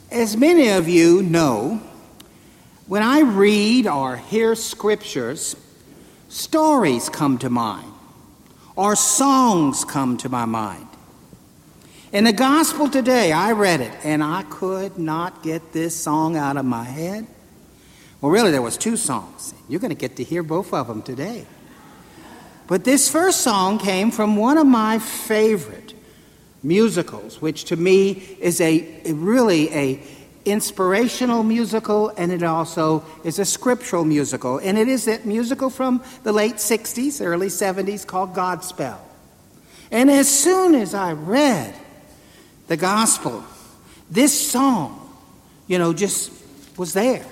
As many of you know, when I read or hear scriptures, stories come to mind, or songs come to my mind. In the gospel today, I read it, and I could not get this song out of my head. Well, really, there was two songs. You're going to get to hear both of them today. But this first song came from one of my favorite musicals, which to me is really a inspirational musical, and it also is a scriptural musical. And it is that musical from the late 60s, early 70s called Godspell. And as soon as I read the gospel, this song, just was there.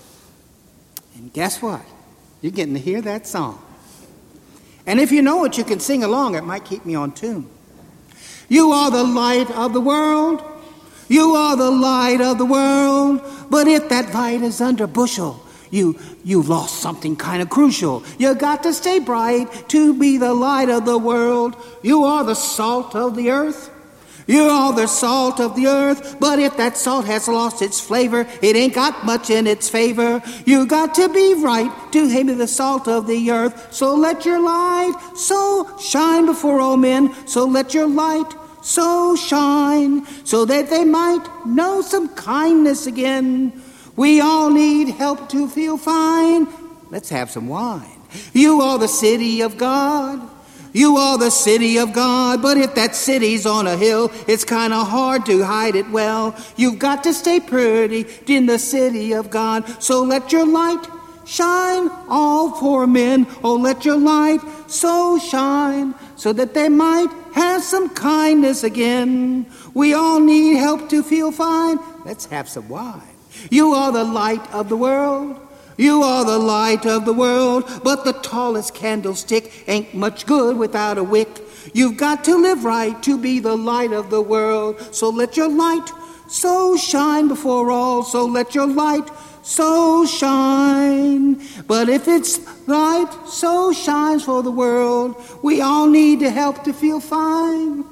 And guess what? You're getting to hear that song. And if you know it, you can sing along. It might keep me on tune. You are the light of the world. You are the light of the world. But if that light is under bushel, you lost something kind of crucial. You got to stay bright to be the light of the world. You are the salt of the earth. You are the salt of the earth, but if that salt has lost its flavor, it ain't got much in its favor. You got to be right to be the salt of the earth. So let your light so shine before all men. So let your light so shine, so that they might know some kindness again. We all need help to feel fine. Let's have some wine. You are the city of God. You are the city of God, but if that city's on a hill, it's kind of hard to hide it well. You've got to stay pretty in the city of God. So let your light shine all for men. Oh, let your light so shine, so that they might have some kindness again. We all need help to feel fine. Let's have some wine. You are the light of the world. You are the light of the world, but the tallest candlestick ain't much good without a wick. You've got to live right to be the light of the world. So let your light so shine before all. So let your light so shine. But if it's light so shines for the world, we all need to help to feel fine.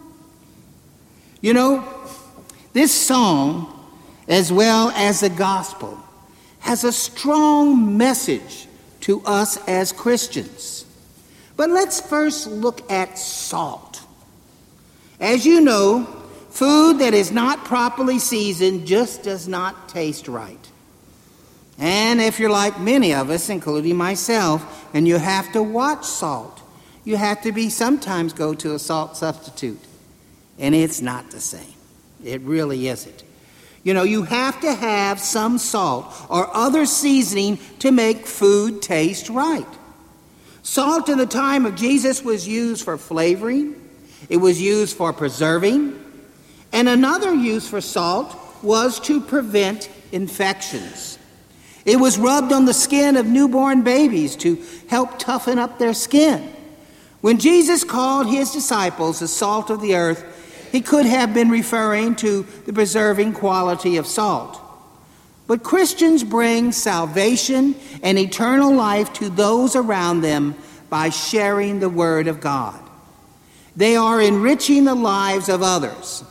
This song, as well as the gospel, has a strong message to us as Christians. But let's first look at salt. As you know, food that is not properly seasoned just does not taste right. And if you're like many of us, including myself, and you have to watch salt, you have to sometimes go to a salt substitute. And it's not the same. It really isn't. You have to have some salt or other seasoning to make food taste right. Salt in the time of Jesus was used for flavoring. It was used for preserving. And another use for salt was to prevent infections. It was rubbed on the skin of newborn babies to help toughen up their skin. When Jesus called his disciples the salt of the earth, he could have been referring to the preserving quality of salt. But Christians bring salvation and eternal life to those around them by sharing the Word of God. They are enriching the lives of others.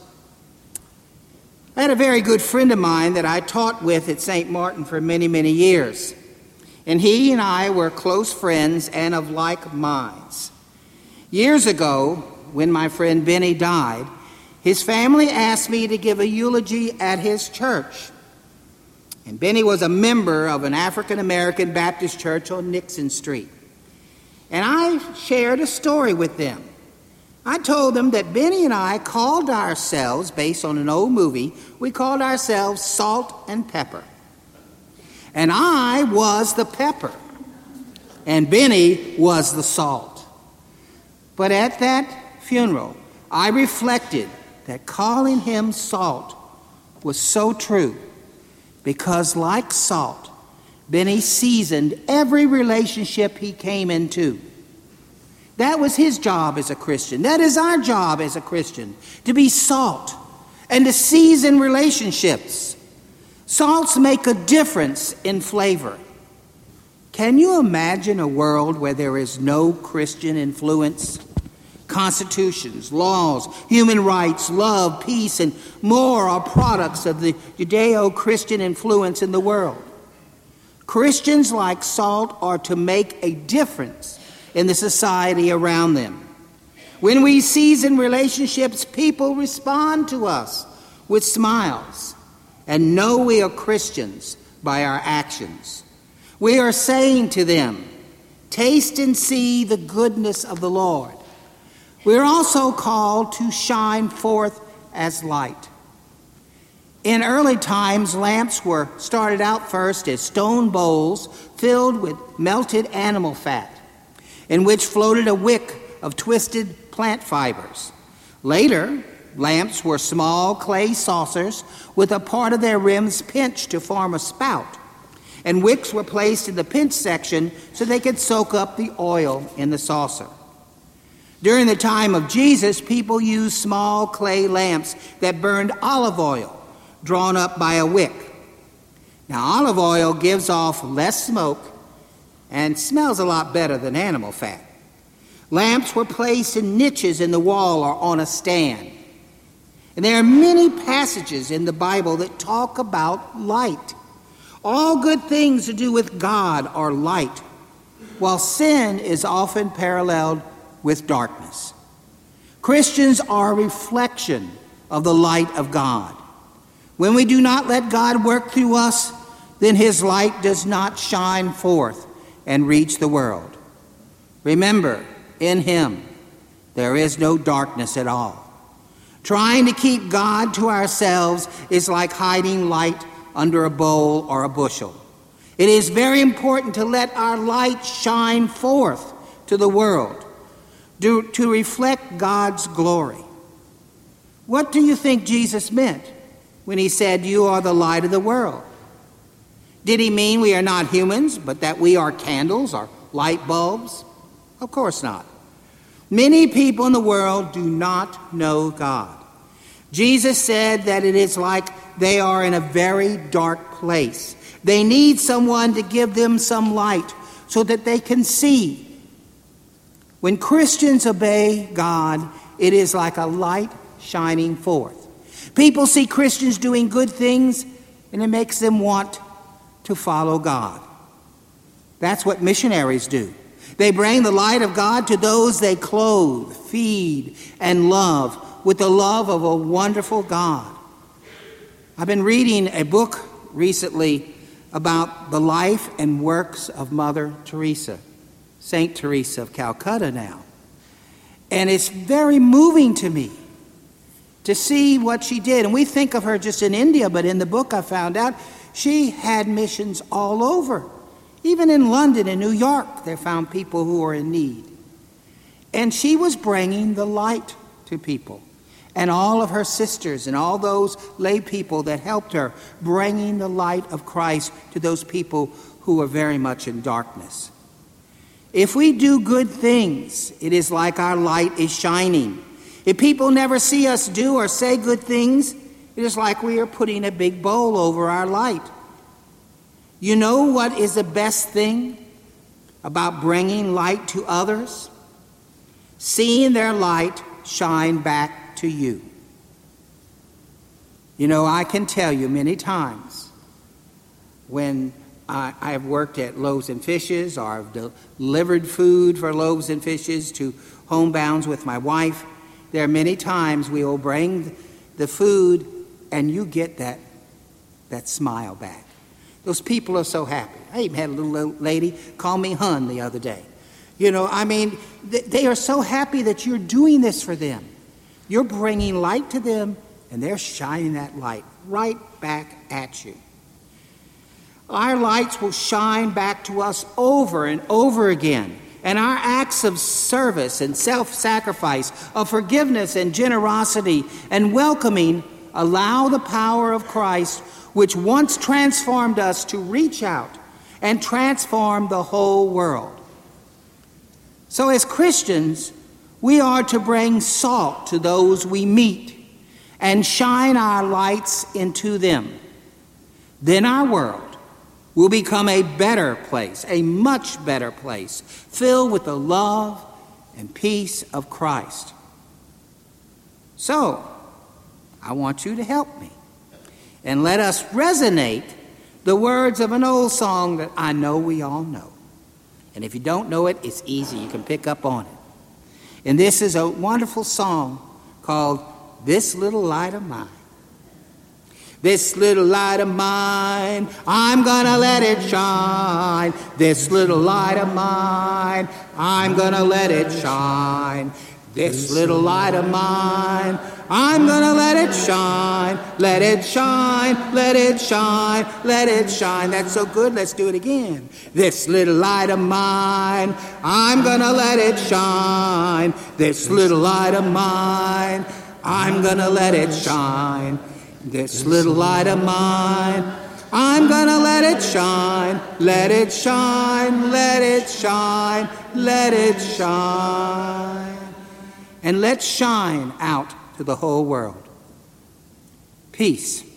I had a very good friend of mine that I taught with at St. Martin for many, many years. And he and I were close friends and of like minds. Years ago, when my friend Benny died, his family asked me to give a eulogy at his church. And Benny was a member of an African-American Baptist church on Nixon Street. And I shared a story with them. I told them that Benny and I called ourselves, based on an old movie, we called ourselves Salt and Pepper. And I was the pepper, and Benny was the salt. But at that funeral, I reflected that calling him salt was so true, because like salt, Benny seasoned every relationship he came into. That was his job as a Christian. That is our job as a Christian, to be salt and to season relationships. Salts make a difference in flavor. Can you imagine a world where there is no Christian influence? Constitutions, laws, human rights, love, peace, and more are products of the Judeo-Christian influence in the world. Christians, like salt, are to make a difference in the society around them. When we season relationships, people respond to us with smiles and know we are Christians by our actions. We are saying to them, "Taste and see the goodness of the Lord." We are also called to shine forth as light. In early times, lamps were started out first as stone bowls filled with melted animal fat, in which floated a wick of twisted plant fibers. Later, lamps were small clay saucers with a part of their rims pinched to form a spout, and wicks were placed in the pinch section so they could soak up the oil in the saucer. During the time of Jesus, people used small clay lamps that burned olive oil, drawn up by a wick. Now, olive oil gives off less smoke and smells a lot better than animal fat. Lamps were placed in niches in the wall or on a stand. And there are many passages in the Bible that talk about light. All good things to do with God are light, while sin is often paralleled with darkness. Christians are a reflection of the light of God. When we do not let God work through us, then his light does not shine forth and reach the world. Remember, in him there is no darkness at all. Trying to keep God to ourselves is like hiding light under a bowl or a bushel. It is very important to let our light shine forth to the world, to reflect God's glory. What do you think Jesus meant when he said, "You are the light of the world"? Did he mean we are not humans, but that we are candles or light bulbs? Of course not. Many people in the world do not know God. Jesus said that it is like they are in a very dark place. They need someone to give them some light so that they can see. When Christians obey God, it is like a light shining forth. People see Christians doing good things, and it makes them want to follow God. That's what missionaries do. They bring the light of God to those they clothe, feed, and love with the love of a wonderful God. I've been reading a book recently about the life and works of Mother Teresa, Saint Teresa of Calcutta now. And it's very moving to me to see what she did. And we think of her just in India, but in the book I found out she had missions all over. Even in London and New York, they found people who were in need. And she was bringing the light to people. And all of her sisters and all those lay people that helped her, bringing the light of Christ to those people who were very much in darkness. If we do good things, it is like our light is shining. If people never see us do or say good things, it is like we are putting a big bowl over our light. You know what is the best thing about bringing light to others? Seeing their light shine back to you. You know, I can tell you many times when I've worked at Loaves and Fishes, or I've delivered food for Loaves and Fishes to homebounds with my wife. There are many times we will bring the food and you get that smile back. Those people are so happy. I even had a little lady call me Hun the other day. You know, I mean, they are so happy that you're doing this for them. You're bringing light to them, and they're shining that light right back at you. Our lights will shine back to us over and over again. And our acts of service and self-sacrifice, of forgiveness and generosity and welcoming allow the power of Christ, which once transformed us, to reach out and transform the whole world. So as Christians, we are to bring salt to those we meet and shine our lights into them. Then our world will become a better place, a much better place, filled with the love and peace of Christ. So, I want you to help me and let us resonate the words of an old song that I know we all know. And if you don't know it, it's easy. You can pick up on it. And this is a wonderful song called This Little Light of Mine. This little light of mine, I'm gonna let it shine. This little light of mine, I'm gonna let it shine. This little light of mine, I'm gonna let it shine. Let it shine, let it shine, let it shine. That's so good, let's do it again. This little light of mine, I'm gonna let it shine. This little light of mine, I'm gonna let it shine. This little light of mine, I'm gonna let it shine. Let it shine, let it shine, let it shine. And let's shine out to the whole world. Peace.